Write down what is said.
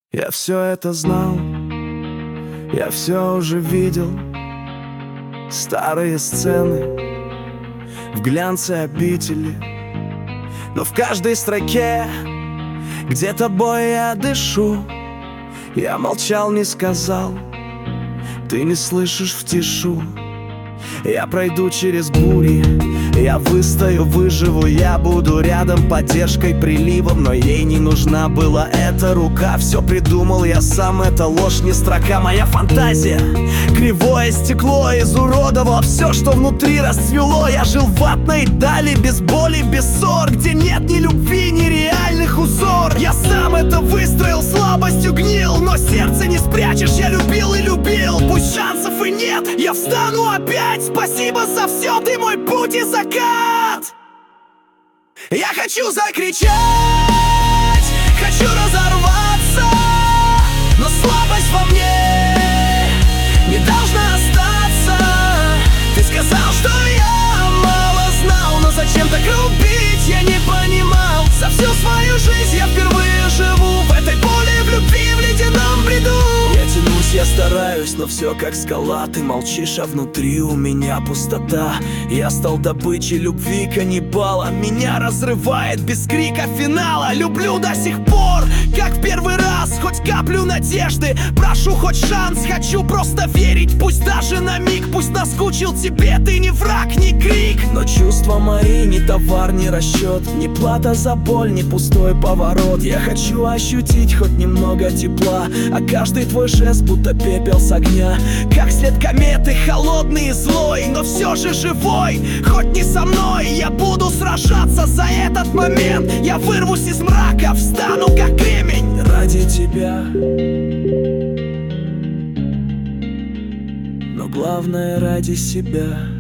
Я все это знал, я все уже видел. Старые сцены в глянце обители, но в каждой строке где тобой я дышу. Я молчал, не сказал, ты не слышишь в тишу. Я пройду через бури, я выстою, выживу, я буду рядом, поддержкой, приливом. Но ей не нужна была эта рука. Все придумал я сам, это ложь, не строка. Моя фантазия, кривое стекло, изуродовало все, что внутри расцвело. Я жил в ватной дали, без боли, без ссор, где нет ни любви, ни реальных узор. Я сам это выстроил, слабостью гнил, но сердце не спрячешь, я любил и любил. Пусть шансов и нет, я встану опять. Спасибо за все, ты мой путь и закат. Я хочу закричать, хочу разорваться, но слабость во мне не должна остаться. Ты сказал, что я мало знал, но зачем так грубить, я не понимал. За всю свою жизнь я впервые живу в этой боли, в любви, в ледяном бреду. Я тянусь, я стараюсь, но все как скала. Ты молчишь, а внутри у меня пустота. Я стал добычей любви каннибала. Меня разрывает без крика финала. Люблю до сих пор, как в первый раз. Хоть каплю надежды, прошу хоть шанс. Хочу просто верить, пусть даже на миг. Пусть наскучил тебе, ты не враг, не крик. Но чувства мои не товар, не расчет, не плата за боль, не пустой поворот. Я хочу ощутить хоть немного тепла, а каждый твой жест будто пепел с огня. Как след кометы, холодный и злой, но все же живой. Хоть не со мной, я буду сражаться за этот момент. Я вырвусь из мрака, встану как кремень ради тебя. Но главное ради себя.